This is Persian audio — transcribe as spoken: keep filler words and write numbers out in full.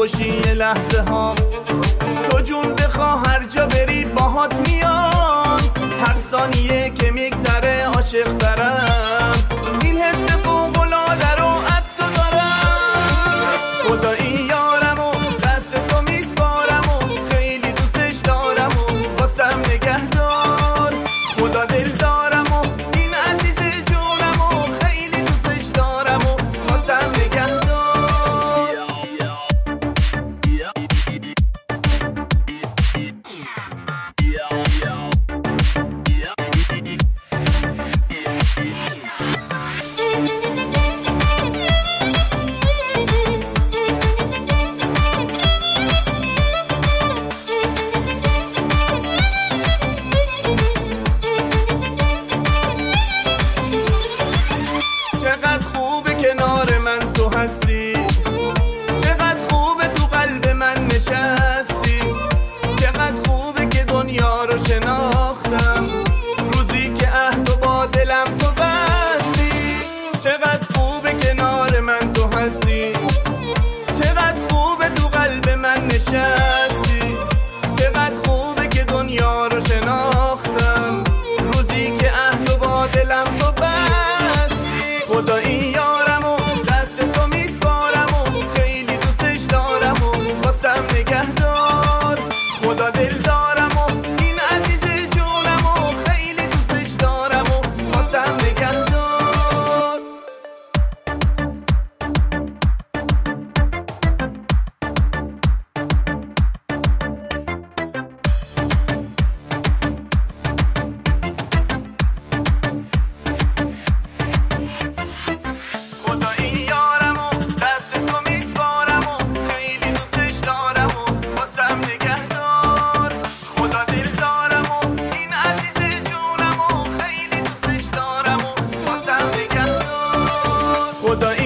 باشی یه لحظه ها. تو جون بخوا هر جا بری باهات میان، هر ثانیه که میگذره عاشق ترم. این حس فوق‌العاده رو از تو دارم. خدایی یارم و دست تو میسپارم و خیلی دوستش دارم و واسم نگه دار. خدا دل دارم و این عزیز جونم و خیلی دوستش دارم و واسم نگه دار. چقدر خوبه کنار من تو هستی، چقدر خوبه تو قلب من نشستی، چقدر خوبه که دنیا رو شناختم روزی که عهد و با دلم تو بستی. چقدر خوبه کنار من تو هستی، چقدر خوبه تو قلب من نشستی، چقدر خوبه که دنیا رو شناختم روزی که عهد و با دلم تو بستی. خدایی یارم و دست تو میسپارم و خیلی دوستش دارم و واسم نگه دار. خدا دل دارم و این عزیز جونم و خیلی دوستش دارم و واسم نگه دار. خدایی یارم و دست تو میسپارم و خیلی دوستش دارم و واسم نگه دار. خدا دل دارم و این عزیز جونم و خیلی دوستش دارم و واسم نگه دار. خدایی